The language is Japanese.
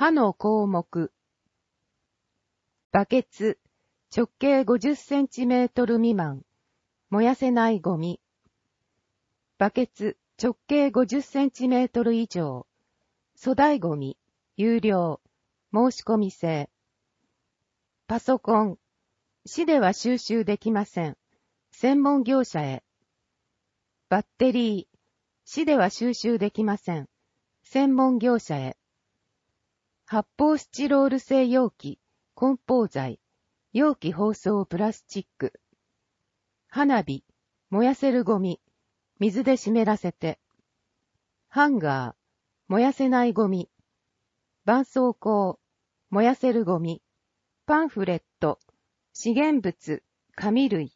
歯の項目。バケツ、直径50センチメートル未満。燃やせないゴミ。バケツ、直径50センチメートル以上。粗大ゴミ、有料。申し込み制。パソコン。市では収集できません。専門業者へ。バッテリー。市では収集できません。専門業者へ。発泡スチロール製容器、梱包材、容器包装プラスチック。花火、燃やせるゴミ、水で湿らせて。ハンガー、燃やせないゴミ。絆創膏、燃やせるゴミ。パンフレット、資源物、紙類。